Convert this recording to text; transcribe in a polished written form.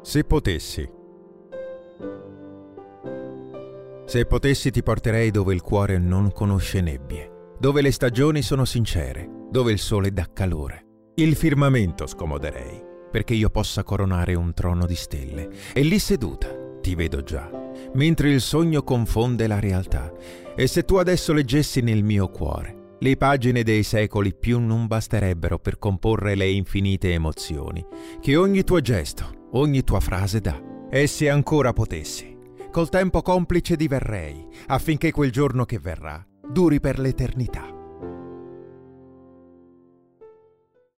Se potessi. Se potessi ti porterei dove il cuore non conosce nebbie, dove le stagioni sono sincere, dove il sole dà calore. Il firmamento scomoderei, perché io possa coronare un trono di stelle, e lì seduta, ti vedo già, mentre il sogno confonde la realtà. E se tu adesso leggessi nel mio cuore, le pagine dei secoli più non basterebbero per comporre le infinite emozioni che ogni tuo gesto, ogni tua frase dà. E se ancora potessi, col tempo complice diverrei, affinché quel giorno che verrà duri per l'eternità.